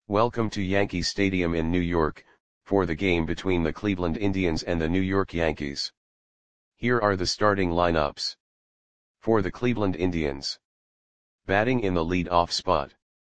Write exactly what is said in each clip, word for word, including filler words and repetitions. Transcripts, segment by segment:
Welcome to Yankee Stadium in New York, for the game between the Cleveland Indians and the New York Yankees. Here are the starting lineups. For the Cleveland Indians. Batting in the lead-off spot.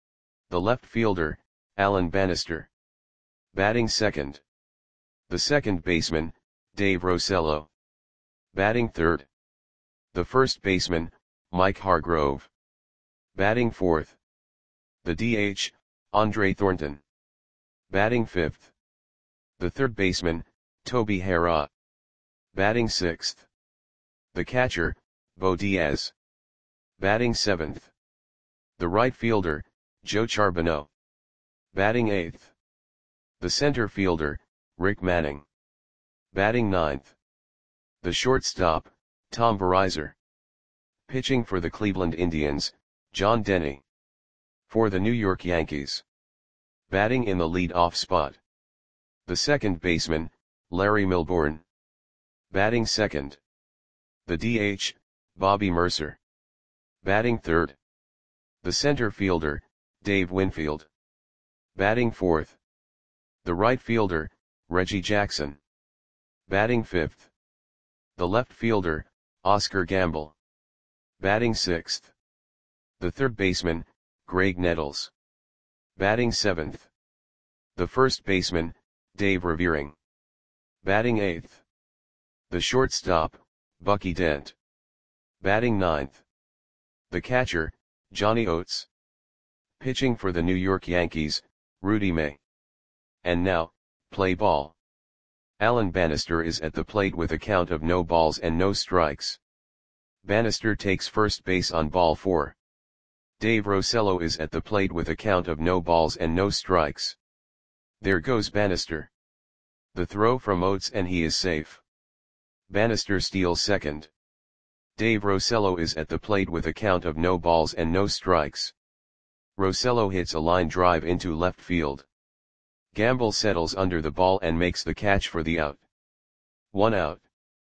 The left fielder, Alan Bannister. Batting second. The second baseman, Dave Rosello. Batting third. The first baseman, Mike Hargrove. Batting fourth. The D H, Andre Thornton. Batting fifth. The third baseman, Toby Harrah. Batting sixth. The catcher, Bo Diaz. Batting seventh. The right fielder, Joe Charbonneau. Batting eighth. The center fielder, Rick Manning. Batting ninth. The shortstop, Tom Verizar. Pitching for the Cleveland Indians, John Denny. For the New York Yankees. Batting in the lead-off spot. The second baseman, Larry Milbourne. Batting second. The D H, Bobby Mercer. Batting third. The center fielder, Dave Winfield. Batting fourth. The right fielder, Reggie Jackson. Batting fifth. The left fielder, Oscar Gamble. Batting sixth. The third baseman, Greg Nettles. Batting seventh. The first baseman, Dave Revering. Batting eighth. The shortstop, Bucky Dent. Batting ninth. The catcher, Johnny Oates. Pitching for the New York Yankees, Rudy May. And now, play ball. Alan Bannister is at the plate with a count of no balls and no strikes. Bannister takes first base on ball four. Dave Rosello is at the plate with a count of no balls and no strikes. There goes Bannister. The throw from Oates and he is safe. Bannister steals second. Dave Rosello is at the plate with a count of no balls and no strikes. Rosello hits a line drive into left field. Gamble settles under the ball and makes the catch for the out. One out.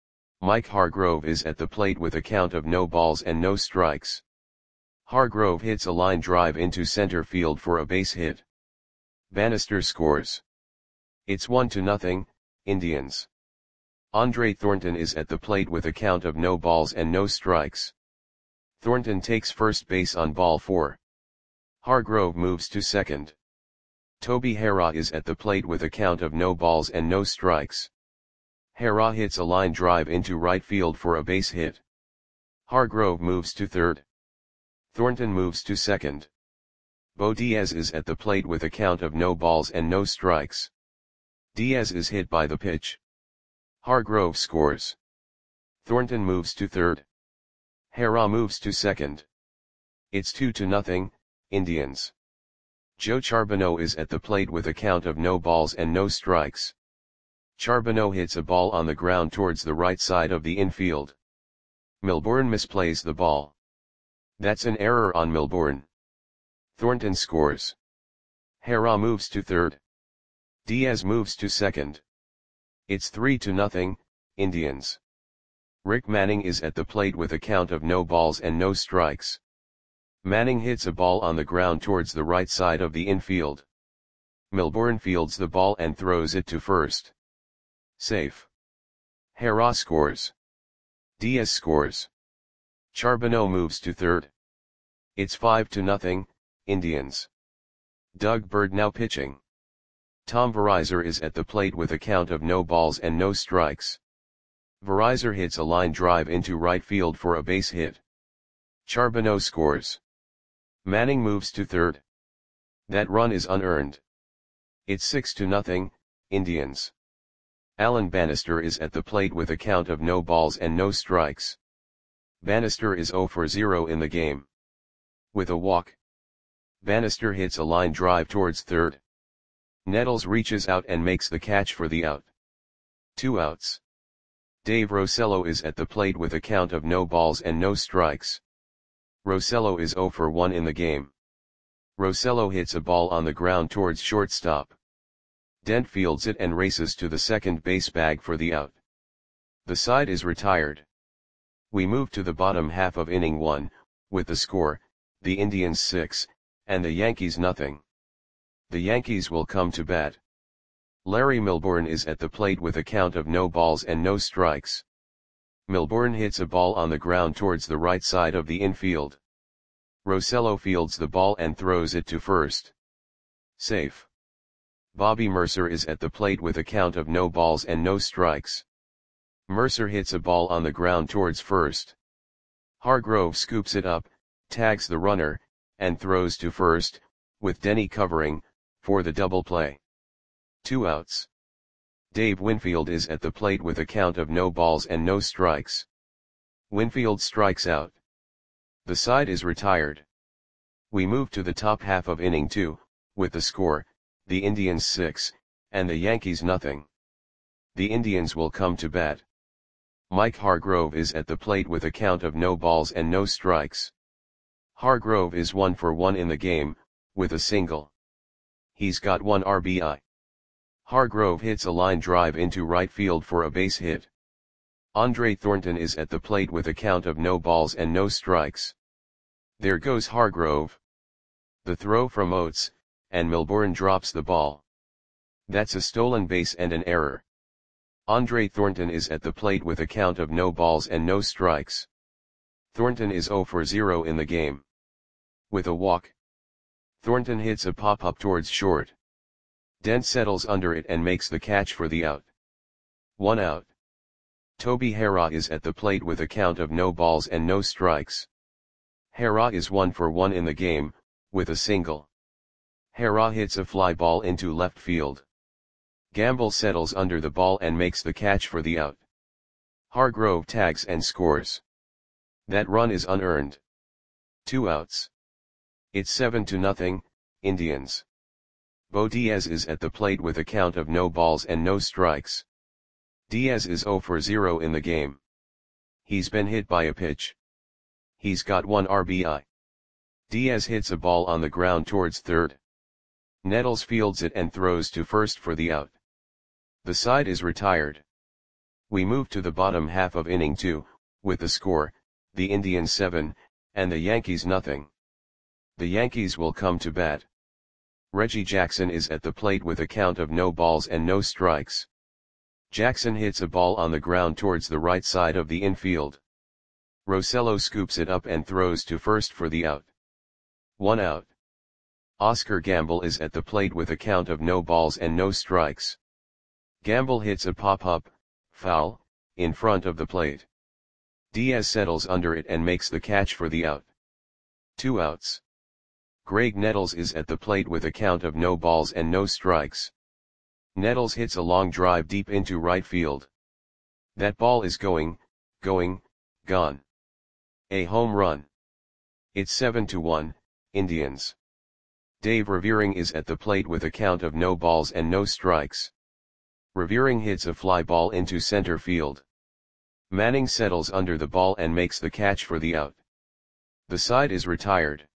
Mike Hargrove is at the plate with a count of no balls and no strikes. Hargrove hits a line drive into center field for a base hit. Bannister scores. It's one to nothing, Indians. Andre Thornton is at the plate with a count of no balls and no strikes. Thornton takes first base on ball four. Hargrove moves to second. Toby Harrah is at the plate with a count of no balls and no strikes. Harrah hits a line drive into right field for a base hit. Hargrove moves to third. Thornton moves to second. Bo Diaz is at the plate with a count of no balls and no strikes. Diaz is hit by the pitch. Hargrove scores. Thornton moves to third. Harrah moves to second. It's two to nothing, Indians. Joe Charbonneau is at the plate with a count of no balls and no strikes. Charbonneau hits a ball on the ground towards the right side of the infield. Milbourne misplays the ball. That's an error on Milbourne. Thornton scores. Harrah moves to third. Diaz moves to second. It's three to nothing, Indians. Rick Manning is at the plate with a count of no balls and no strikes. Manning hits a ball on the ground towards the right side of the infield. Milbourne fields the ball and throws it to first. Safe. Harrah scores. Diaz scores. Charbonneau moves to third. It's five to nothing, Indians. Doug Bird now pitching. Tom Verizar is at the plate with a count of no balls and no strikes. Verizar hits a line drive into right field for a base hit. Charbonneau scores. Manning moves to third. That run is unearned. It's six to nothing, Indians. Alan Bannister is at the plate with a count of no balls and no strikes. Bannister is zero for zero in the game. With a walk. Bannister hits a line drive towards third. Nettles reaches out and makes the catch for the out. Two outs. Dave Rosello is at the plate with a count of no balls and no strikes. Rosello is zero for one in the game. Rosello hits a ball on the ground towards shortstop. Dent fields it and races to the second base bag for the out. The side is retired. We move to the bottom half of inning one, with the score, the Indians six, and the Yankees nothing. The Yankees will come to bat. Larry Milbourne is at the plate with a count of no balls and no strikes. Milbourne hits a ball on the ground towards the right side of the infield. Rosello fields the ball and throws it to first. Safe. Bobby Mercer is at the plate with a count of no balls and no strikes. Mercer hits a ball on the ground towards first. Hargrove scoops it up, tags the runner, and throws to first, with Denny covering, for the double play. Two outs. Dave Winfield is at the plate with a count of no balls and no strikes. Winfield strikes out. The side is retired. We move to the top half of inning two, with the score, the Indians six, and the Yankees nothing. The Indians will come to bat. Mike Hargrove is at the plate with a count of no balls and no strikes. Hargrove is one for one in the game, with a single. He's got one R B I. Hargrove hits a line drive into right field for a base hit. Andre Thornton is at the plate with a count of no balls and no strikes. There goes Hargrove. The throw from Oates, and Milbourne drops the ball. That's a stolen base and an error. Andre Thornton is at the plate with a count of no balls and no strikes. Thornton is zero for zero in the game. With a walk, Thornton hits a pop-up towards short. Dent settles under it and makes the catch for the out. One out. Toby Harrah is at the plate with a count of no balls and no strikes. Harrah is one for one in the game, with a single. Harrah hits a fly ball into left field. Gamble settles under the ball and makes the catch for the out. Hargrove tags and scores. That run is unearned. Two outs. It's seven to nothing, Indians. Bo Diaz is at the plate with a count of no balls and no strikes. Diaz is zero for zero in the game. He's been hit by a pitch. He's got one R B I. Diaz hits a ball on the ground towards third. Nettles fields it and throws to first for the out. The side is retired. We move to the bottom half of inning two, with the score, the Indians seven, and the Yankees nothing. The Yankees will come to bat. Reggie Jackson is at the plate with a count of no balls and no strikes. Jackson hits a ball on the ground towards the right side of the infield. Rosello scoops it up and throws to first for the out. One out. Oscar Gamble is at the plate with a count of no balls and no strikes. Gamble hits a pop-up, foul, in front of the plate. Diaz settles under it and makes the catch for the out. Two outs. Greg Nettles is at the plate with a count of no balls and no strikes. Nettles hits a long drive deep into right field. That ball is going, going, gone. A home run. It's seven to one, Indians. Dave Revering is at the plate with a count of no balls and no strikes. Revering hits a fly ball into center field. Manning settles under the ball and makes the catch for the out. The side is retired.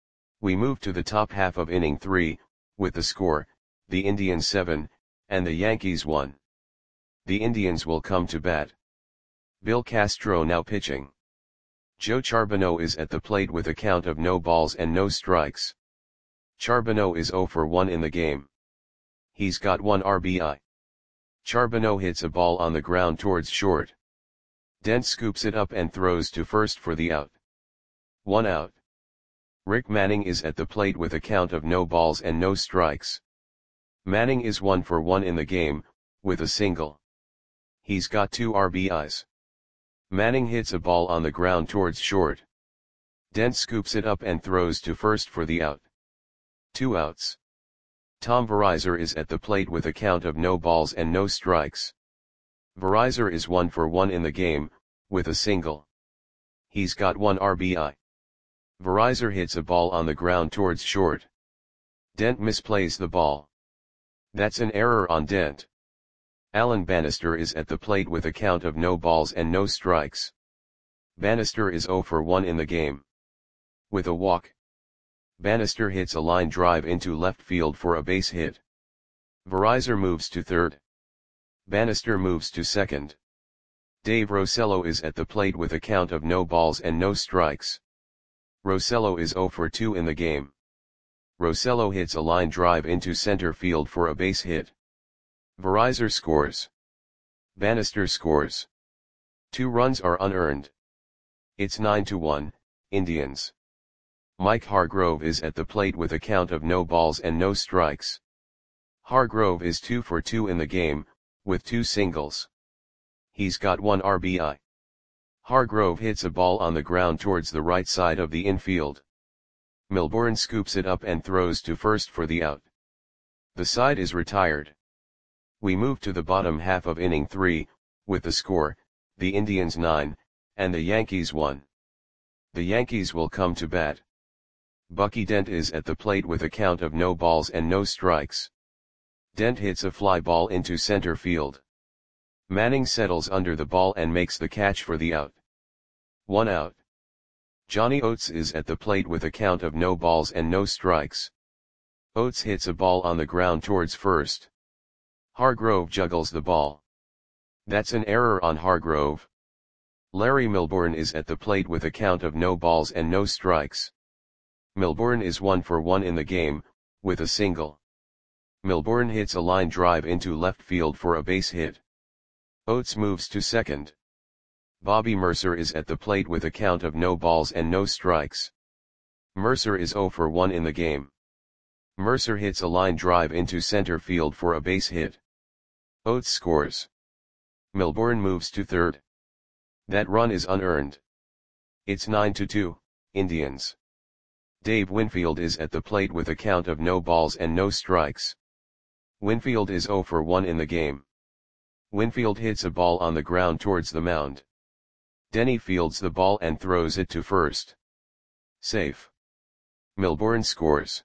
We move to the top half of inning three, with the score, the Indians seven, and the Yankees one. The Indians will come to bat. Bill Castro now pitching. Joe Charbonneau is at the plate with a count of no balls and no strikes. Charbonneau is zero for one in the game. He's got one R B I. Charbonneau hits a ball on the ground towards short. Dent scoops it up and throws to first for the out. One out. Rick Manning is at the plate with a count of no balls and no strikes. Manning is one for one in the game, with a single. He's got two R B Is. Manning hits a ball on the ground towards short. Dent scoops it up and throws to first for the out. Two outs. Tom Verizor is at the plate with a count of no balls and no strikes. Verizor is one for one in the game, with a single. He's got one R B I. Verizor hits a ball on the ground towards short. Dent misplays the ball. That's an error on Dent. Alan Bannister is at the plate with a count of no balls and no strikes. Bannister is zero for one in the game. With a walk, Bannister hits a line drive into left field for a base hit. Verizor moves to third. Bannister moves to second. Dave Rosello is at the plate with a count of no balls and no strikes. Rosello is zero for two in the game. Rosello hits a line drive into center field for a base hit. Verizor scores. Bannister scores. Two runs are unearned. It's nine to one, Indians. Mike Hargrove is at the plate with a count of no balls and no strikes. Hargrove is two for two in the game, with two singles. He's got one R B I. Hargrove hits a ball on the ground towards the right side of the infield. Milbourne scoops it up and throws to first for the out. The side is retired. We move to the bottom half of inning three, with the score, the Indians nine, and the Yankees one. The Yankees will come to bat. Bucky Dent is at the plate with a count of no balls and no strikes. Dent hits a fly ball into center field. Manning settles under the ball and makes the catch for the out. One out. Johnny Oates is at the plate with a count of no balls and no strikes. Oates hits a ball on the ground towards first. Hargrove juggles the ball. That's an error on Hargrove. Larry Milbourne is at the plate with a count of no balls and no strikes. Milbourne is one for one in the game, with a single. Milbourne hits a line drive into left field for a base hit. Oates moves to second. Bobby Mercer is at the plate with a count of no balls and no strikes. Mercer is zero for one in the game. Mercer hits a line drive into center field for a base hit. Oates scores. Milbourne moves to third. That run is unearned. It's nine to two, Indians. Dave Winfield is at the plate with a count of no balls and no strikes. Winfield is zero for one in the game. Winfield hits a ball on the ground towards the mound. Denny fields the ball and throws it to first. Safe. Milbourne scores.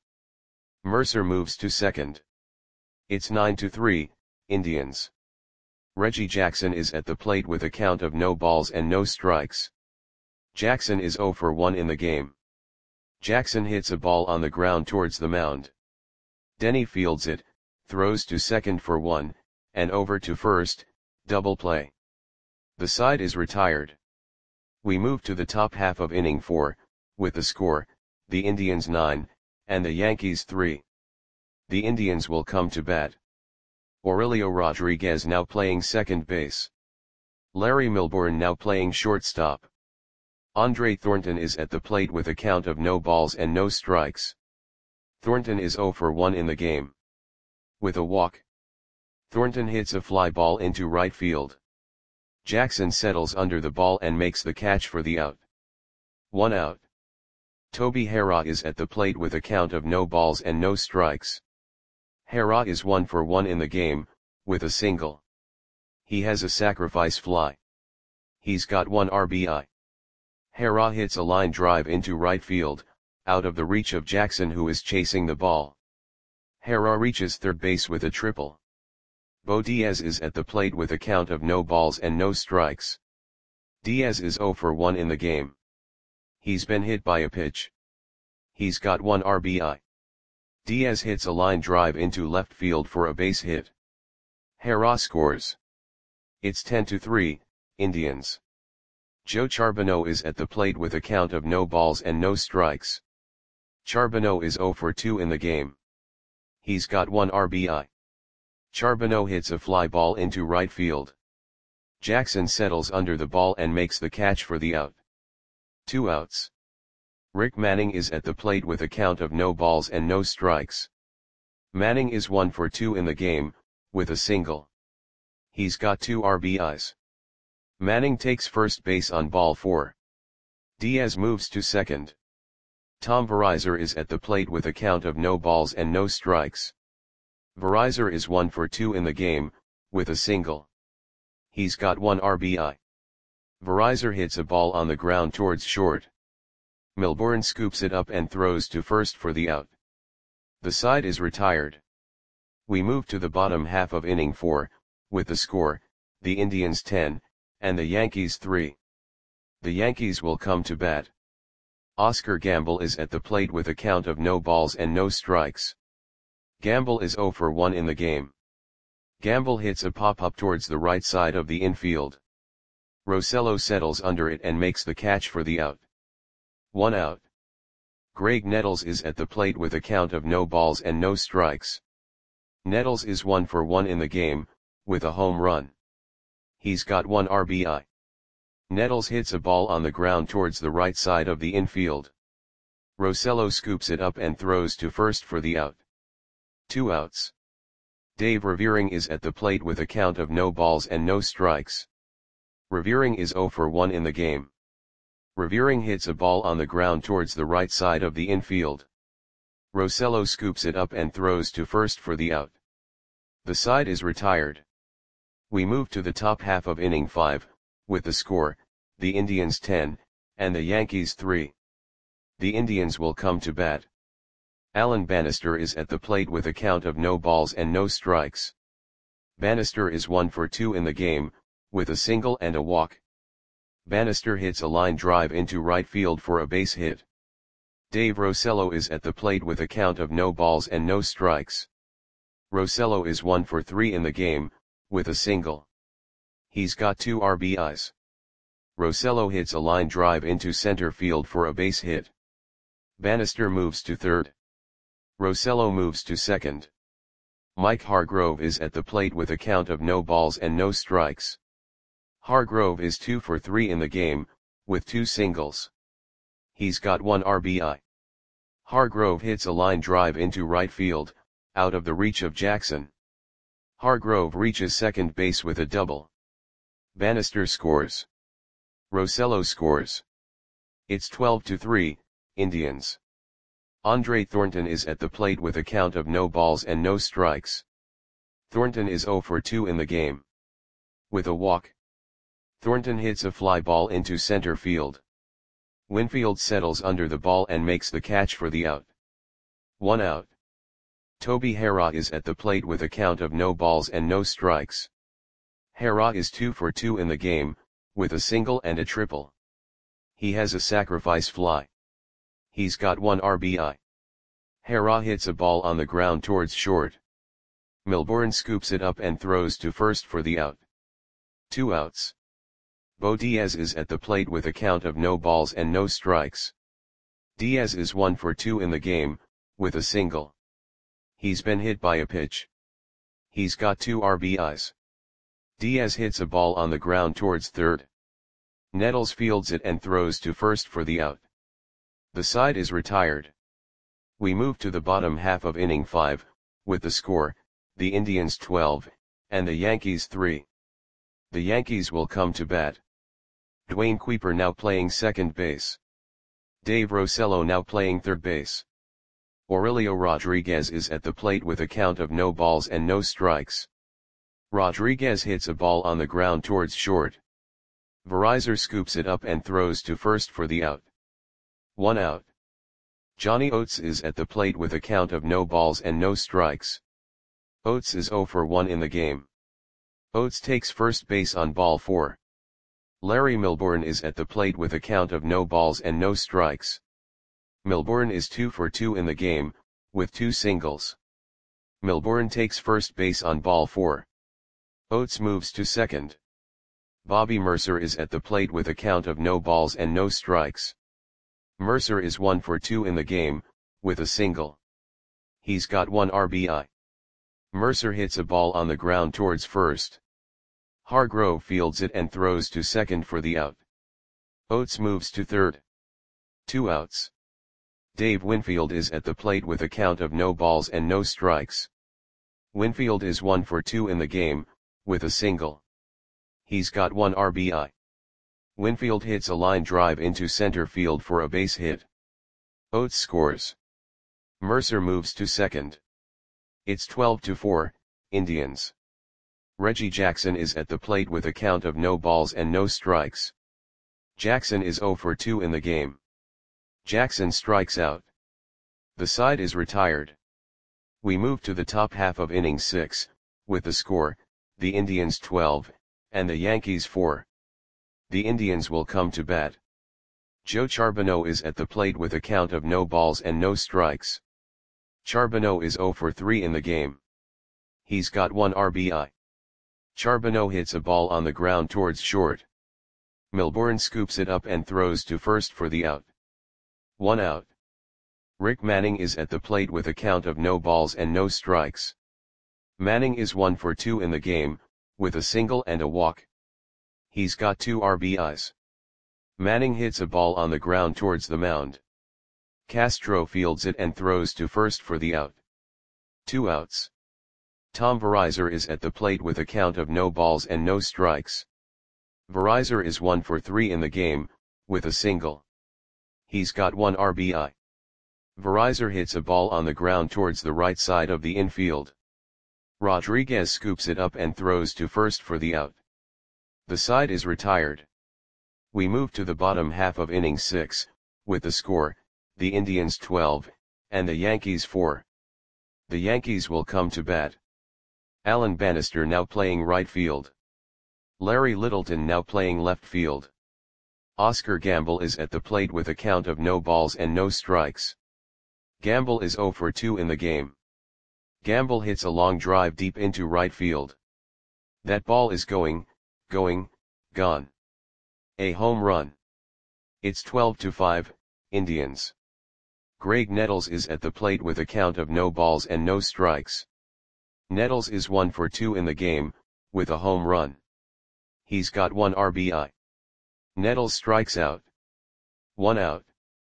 Mercer moves to second. It's nine to three, Indians. Reggie Jackson is at the plate with a count of no balls and no strikes. Jackson is zero for one in the game. Jackson hits a ball on the ground towards the mound. Denny fields it, throws to second for one, and over to first, double play. The side is retired. We move to the top half of inning four, with the score, the Indians nine, and the Yankees three. The Indians will come to bat. Aurelio Rodriguez now playing second base. Larry Milbourne now playing shortstop. Andre Thornton is at the plate with a count of no balls and no strikes. Thornton is zero for one in the game. With a walk. Thornton hits a fly ball into right field. Jackson settles under the ball and makes the catch for the out. One out. Toby Harrah is at the plate with a count of no balls and no strikes. Harrah is one for one in the game, with a single. He has a sacrifice fly. He's got one R B I. Harrah hits a line drive into right field, out of the reach of Jackson who is chasing the ball. Harrah reaches third base with a triple. Bo Diaz is at the plate with a count of no balls and no strikes. Diaz is zero for one in the game. He's been hit by a pitch. He's got one R B I. Diaz hits a line drive into left field for a base hit. Harrah scores. It's ten to three, Indians. Joe Charbonneau is at the plate with a count of no balls and no strikes. Charbonneau is zero for two in the game. He's got one R B I. Charbonneau hits a fly ball into right field. Jackson settles under the ball and makes the catch for the out. Two outs. Rick Manning is at the plate with a count of no balls and no strikes. Manning is one for two in the game, with a single. He's got two R B Is. Manning takes first base on ball four. Diaz moves to second. Tom Verizor is at the plate with a count of no balls and no strikes. Verizor is one for two in the game, with a single. He's got one R B I. Verizor hits a ball on the ground towards short. Milbourne scoops it up and throws to first for the out. The side is retired. We move to the bottom half of inning four, with the score, the Indians ten, and the Yankees three. The Yankees will come to bat. Oscar Gamble is at the plate with a count of no balls and no strikes. Gamble is zero for one in the game. Gamble hits a pop-up towards the right side of the infield. Rosello settles under it and makes the catch for the out. One out. Greg Nettles is at the plate with a count of no balls and no strikes. Nettles is one for one in the game, with a home run. He's got one R B I. Nettles hits a ball on the ground towards the right side of the infield. Rosello scoops it up and throws to first for the out. Two outs. Dave Revering is at the plate with a count of no balls and no strikes. Revering is zero for one in the game. Revering hits a ball on the ground towards the right side of the infield. Rosello scoops it up and throws to first for the out. The side is retired. We move to the top half of inning five, with the score, the Indians ten, and the Yankees three. The Indians will come to bat. Alan Bannister is at the plate with a count of no balls and no strikes. Bannister is one for two in the game, with a single and a walk. Bannister hits a line drive into right field for a base hit. Dave Rosello is at the plate with a count of no balls and no strikes. Rosello is one for three in the game, with a single. He's got two R B Is. Rosello hits a line drive into center field for a base hit. Bannister moves to third. Rosello moves to second. Mike Hargrove is at the plate with a count of no balls and no strikes. Hargrove is two for three in the game, with two singles. He's got one R B I. Hargrove hits a line drive into right field, out of the reach of Jackson. Hargrove reaches second base with a double. Bannister scores. Rosello scores. It's twelve to three, Indians. Andre Thornton is at the plate with a count of no balls and no strikes. Thornton is zero for two in the game. With a walk. Thornton hits a fly ball into center field. Winfield settles under the ball and makes the catch for the out. One out. Toby Harrah is at the plate with a count of no balls and no strikes. Harrah is two for two in the game, with a single and a triple. He has a sacrifice fly. He's got one R B I. Harrah hits a ball on the ground towards short. Milbourne scoops it up and throws to first for the out. Two outs. Bo Diaz is at the plate with a count of no balls and no strikes. Diaz is one for two in the game, with a single. He's been hit by a pitch. He's got two R B Is. Diaz hits a ball on the ground towards third. Nettles fields it and throws to first for the out. The side is retired. We move to the bottom half of inning five, with the score, the Indians twelve, and the Yankees three. The Yankees will come to bat. Dwayne Kuiper now playing second base. Dave Rosello now playing third base. Aurelio Rodriguez is at the plate with a count of no balls and no strikes. Rodriguez hits a ball on the ground towards short. Verizar scoops it up and throws to first for the out. One out. Johnny Oates is at the plate with a count of no balls and no strikes. Oates is zero for one in the game. Oates takes first base on ball four. Larry Milbourne is at the plate with a count of no balls and no strikes. Milbourne is two for two in the game, with two singles. Milbourne takes first base on ball four. Oates moves to second. Bobby Mercer is at the plate with a count of no balls and no strikes. Mercer is one for two in the game, with a single. He's got one R B I. Mercer hits a ball on the ground towards first. Hargrove fields it and throws to second for the out. Oates moves to third. Two outs. Dave Winfield is at the plate with a count of no balls and no strikes. Winfield is one for two in the game, with a single. He's got one R B I. Winfield hits a line drive into center field for a base hit. Oates scores. Mercer moves to second. It's twelve to four, Indians. Reggie Jackson is at the plate with a count of no balls and no strikes. Jackson is zero for two in the game. Jackson strikes out. The side is retired. We move to the top half of inning six, with the score, the Indians twelve, and the Yankees four. The Indians will come to bat. Joe Charbonneau is at the plate with a count of no balls and no strikes. Charbonneau is zero for three in the game. He's got one R B I. Charbonneau hits a ball on the ground towards short. Milbourne scoops it up and throws to first for the out. One out. Rick Manning is at the plate with a count of no balls and no strikes. Manning is one for two in the game, with a single and a walk. He's got two R B Is. Manning hits a ball on the ground towards the mound. Castro fields it and throws to first for the out. Two outs. Tom Verizor is at the plate with a count of no balls and no strikes. Verizor is one for three in the game, with a single. He's got one R B I. Verizor hits a ball on the ground towards the right side of the infield. Rodriguez scoops it up and throws to first for the out. The side is retired. We move to the bottom half of inning six, with the score, the Indians twelve, and the Yankees four. The Yankees will come to bat. Alan Bannister now playing right field. Larry Littleton now playing left field. Oscar Gamble is at the plate with a count of no balls and no strikes. Gamble is zero for two in the game. Gamble hits a long drive deep into right field. That ball is going, going, gone. A home run. It's twelve to five, Indians. Greg Nettles is at the plate with a count of no balls and no strikes. Nettles is one for two in the game, with a home run. He's got one R B I. Nettles strikes out. One out.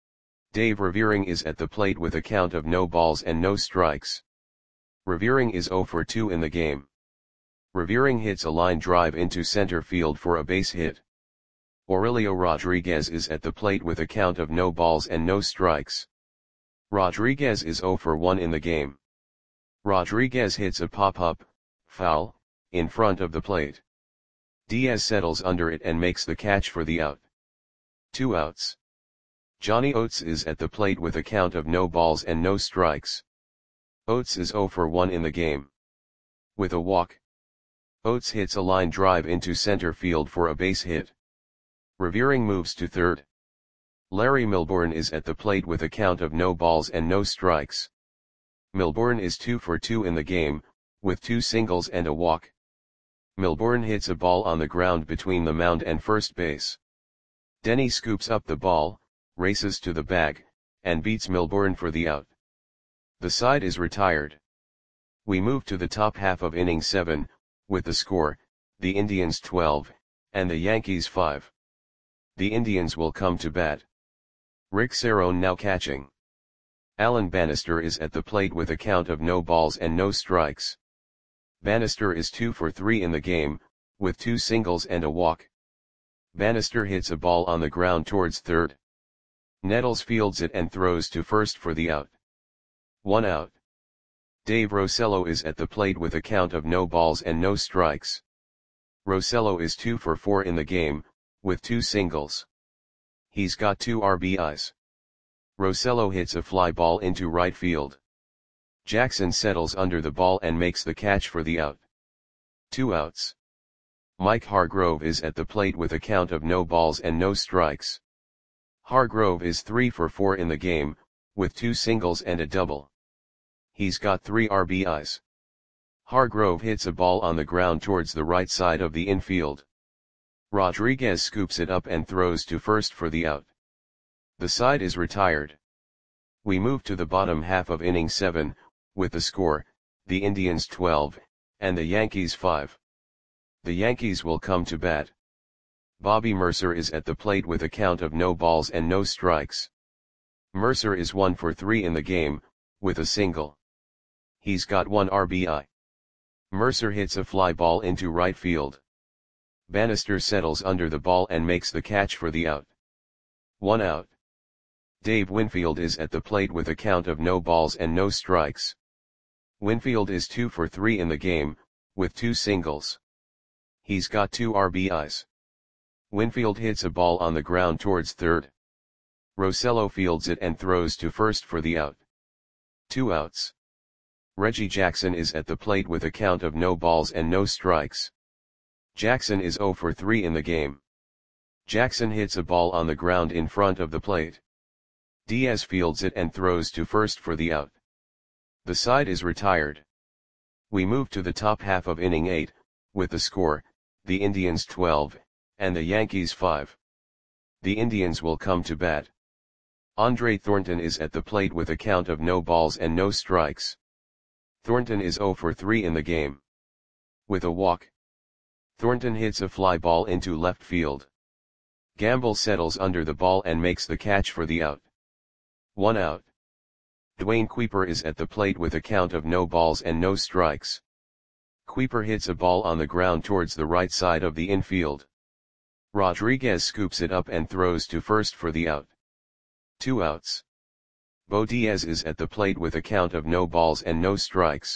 Dave Revering is at the plate with a count of no balls and no strikes. Revering is zero for two in the game. Revering hits a line drive into center field for a base hit. Aurelio Rodriguez is at the plate with a count of no balls and no strikes. Rodriguez is zero for one in the game. Rodriguez hits a pop-up, foul, in front of the plate. Diaz settles under it and makes the catch for the out. Two outs. Johnny Oates is at the plate with a count of no balls and no strikes. Oates is zero for one in the game. With a walk. Oates hits a line drive into center field for a base hit. Revering moves to third. Larry Milbourne is at the plate with a count of no balls and no strikes. Milbourne is two for two in the game, with two singles and a walk. Milbourne hits a ball on the ground between the mound and first base. Denny scoops up the ball, races to the bag, and beats Milbourne for the out. The side is retired. We move to the top half of inning seven, with the score, the Indians twelve, and the Yankees five. The Indians will come to bat. Rick Cerone now catching. Alan Bannister is at the plate with a count of no balls and no strikes. Bannister is two for three in the game, with two singles and a walk. Bannister hits a ball on the ground towards third. Nettles fields it and throws to first for the out. One out. Dave Rosello is at the plate with a count of no balls and no strikes. Rosello is two for four in the game, with two singles. He's got two R B Is. Rosello hits a fly ball into right field. Jackson settles under the ball and makes the catch for the out. Two outs. Mike Hargrove is at the plate with a count of no balls and no strikes. Hargrove is three for four in the game, with two singles and a double. He's got three R B Is. Hargrove hits a ball on the ground towards the right side of the infield. Rodriguez scoops it up and throws to first for the out. The side is retired. We move to the bottom half of inning seven, with the score, the Indians twelve, and the Yankees five. The Yankees will come to bat. Bobby Mercer is at the plate with a count of no balls and no strikes. Mercer is one for three in the game, with a single. He's got one R B I. Mercer hits a fly ball into right field. Bannister settles under the ball and makes the catch for the out. One out. Dave Winfield is at the plate with a count of no balls and no strikes. Winfield is two for three in the game, with two singles. He's got two R B Is. Winfield hits a ball on the ground towards third. Rosello fields it and throws to first for the out. Two outs. Reggie Jackson is at the plate with a count of no balls and no strikes. Jackson is zero for three in the game. Jackson hits a ball on the ground in front of the plate. Diaz fields it and throws to first for the out. The side is retired. We move to the top half of inning eight, with the score, the Indians twelve, and the Yankees five. The Indians will come to bat. Andre Thornton is at the plate with a count of no balls and no strikes. Thornton is zero for three in the game. With a walk, Thornton hits a fly ball into left field. Gamble settles under the ball and makes the catch for the out. One out. Dwayne Kuiper is at the plate with a count of no balls and no strikes. Kuiper hits a ball on the ground towards the right side of the infield. Rodriguez scoops it up and throws to first for the out. Two outs. Bo Diaz is at the plate with a count of no balls and no strikes.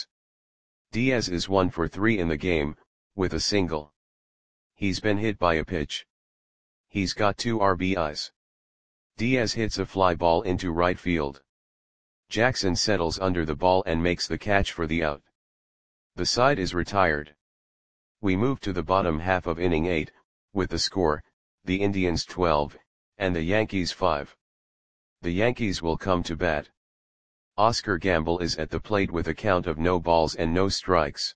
Diaz is one for three in the game, with a single. He's been hit by a pitch. He's got two R B Is. Diaz hits a fly ball into right field. Jackson settles under the ball and makes the catch for the out. The side is retired. We move to the bottom half of inning eight, with the score, the Indians twelve, and the Yankees five. The Yankees will come to bat. Oscar Gamble is at the plate with a count of no balls and no strikes.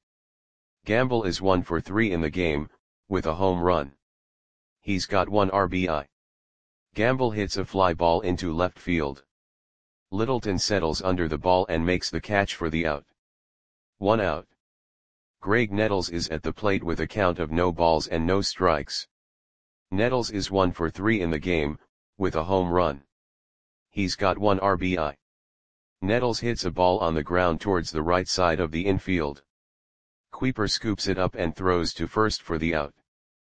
Gamble is one for three in the game, with a home run. He's got one R B I. Gamble hits a fly ball into left field. Littleton settles under the ball and makes the catch for the out. One out. Greg Nettles is at the plate with a count of no balls and no strikes. Nettles is one for three in the game, with a home run. He's got one R B I. Nettles hits a ball on the ground towards the right side of the infield. Kuiper scoops it up and throws to first for the out.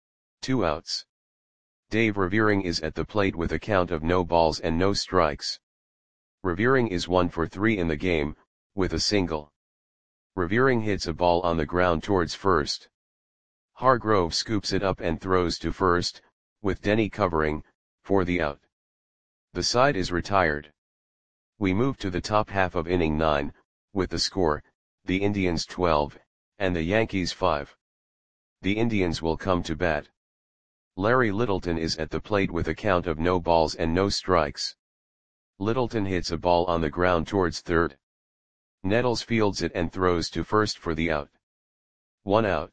Two outs. Dave Revering is at the plate with a count of no balls and no strikes. Revering is one for three in the game, with a single. Revering hits a ball on the ground towards first. Hargrove scoops it up and throws to first, with Denny covering, for the out. The side is retired. We move to the top half of inning nine, with the score, the Indians twelve, and the Yankees five. The Indians will come to bat. Larry Littleton is at the plate with a count of no balls and no strikes. Littleton hits a ball on the ground towards third. Nettles fields it and throws to first for the out. One out.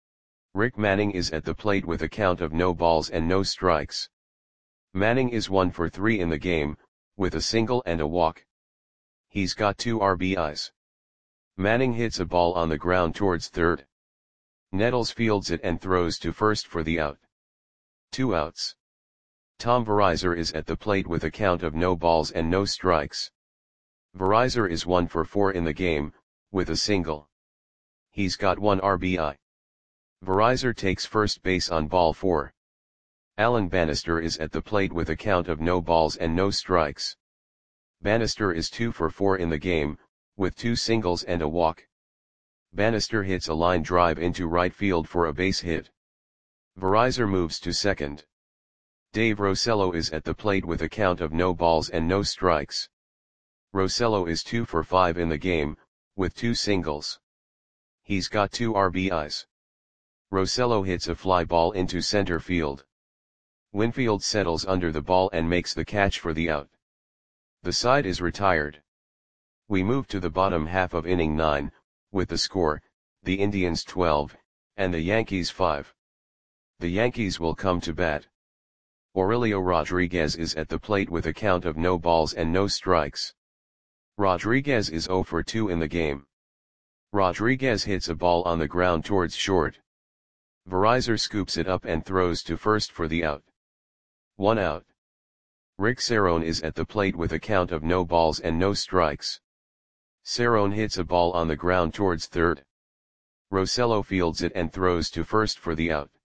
Rick Manning is at the plate with a count of no balls and no strikes. Manning is one for three in the game, with a single and a walk. He's got two R B Is. Manning hits a ball on the ground towards third. Nettles fields it and throws to first for the out. Two outs. Tom Verizor is at the plate with a count of no balls and no strikes. Verizor is one for four in the game, with a single. He's got one R B I. Verizor takes first base on ball four. Alan Bannister is at the plate with a count of no balls and no strikes. Bannister is two for four in the game, with two singles and a walk. Bannister hits a line drive into right field for a base hit. Verizor moves to second. Dave Rosello is at the plate with a count of no balls and no strikes. Rosello is two for five in the game, with two singles. He's got two R B Is. Rosello hits a fly ball into center field. Winfield settles under the ball and makes the catch for the out. The side is retired. We move to the bottom half of inning nine, with the score, the Indians twelve, and the Yankees five. The Yankees will come to bat. Aurelio Rodriguez is at the plate with a count of no balls and no strikes. Rodriguez is zero for two in the game. Rodriguez hits a ball on the ground towards short. Verizor scoops it up and throws to first for the out. One out. Rick Cerrone is at the plate with a count of no balls and no strikes. Cerrone hits a ball on the ground towards third. Rosello fields it and throws to first for the out.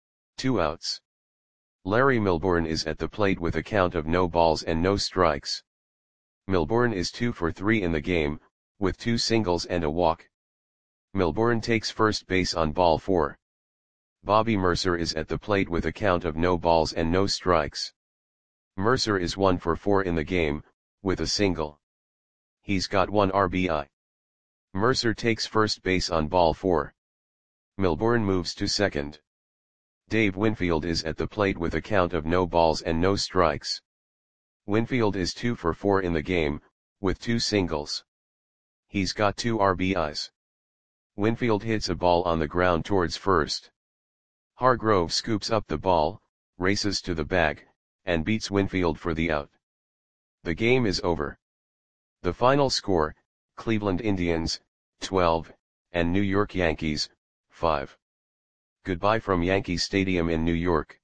Two outs. Larry Milbourne is at the plate with a count of no balls and no strikes. Milbourne is two for three in the game, with two singles and a walk. Milbourne takes first base on ball four. Bobby Mercer is at the plate with a count of no balls and no strikes. Mercer is one for four in the game, with a single. He's got one R B I. Mercer takes first base on ball four. Milbourne moves to second. Dave Winfield is at the plate with a count of no balls and no strikes. Winfield is two for four in the game, with two singles. He's got two R B Is. Winfield hits a ball on the ground towards first. Hargrove scoops up the ball, races to the bag, and beats Winfield for the out. The game is over. The final score, Cleveland Indians, twelve, and New York Yankees, five. Goodbye from Yankee Stadium in New York.